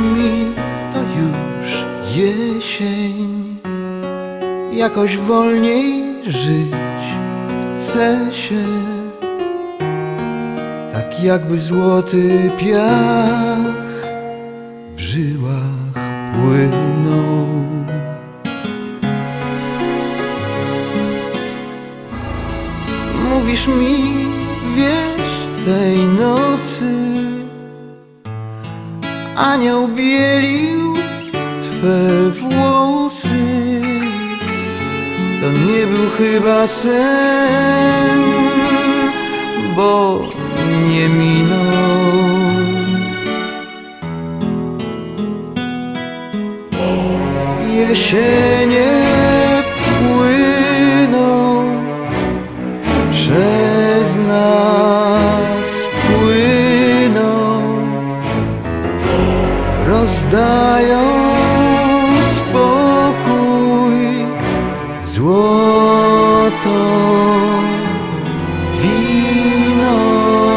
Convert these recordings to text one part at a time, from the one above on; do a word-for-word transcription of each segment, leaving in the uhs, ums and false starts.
mi, to już jesień. Jakoś wolniej żyć chce się, tak jakby złoty piach w żyłach płynął. Mówisz mi, wiesz, tej nocy anioł bielił twe włosy. To nie był chyba sen, bo nie minął. Jesienie płyną, przez nas płyną, rozdają spokój, złoto, wino.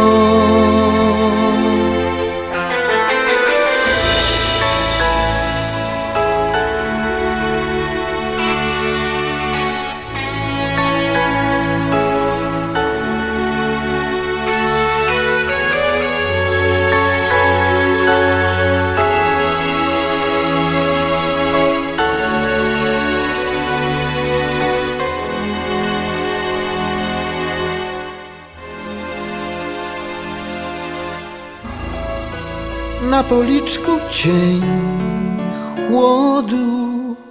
Na policzku cień chłodu,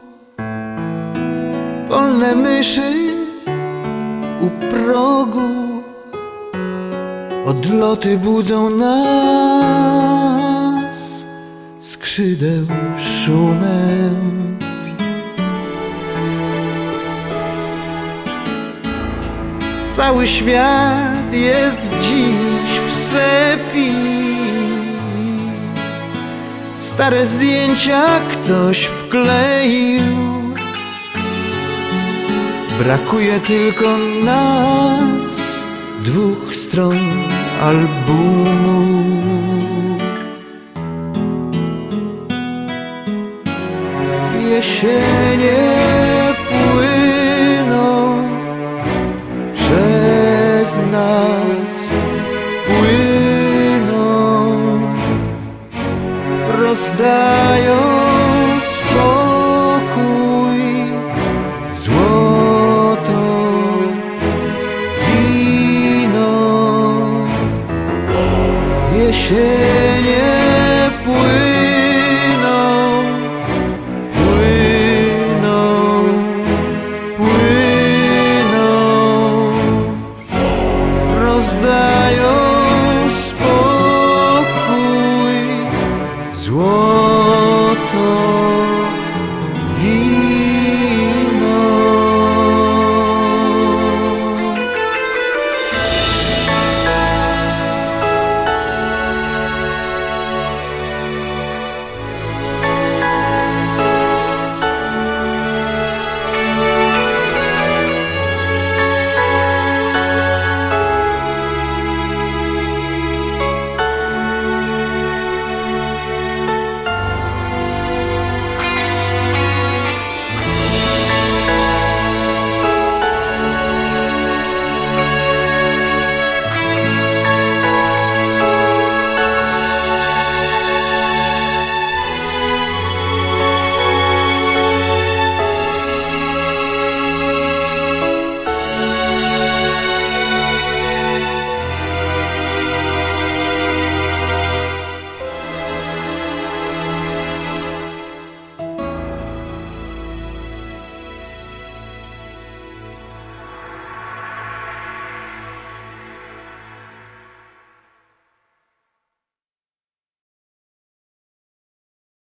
polne myszy u progu, odloty budzą nas skrzydeł szumem. Cały świat jest dziś w sepi. Stare zdjęcia ktoś wkleił, brakuje tylko nas, dwóch stron albumu. Jesienie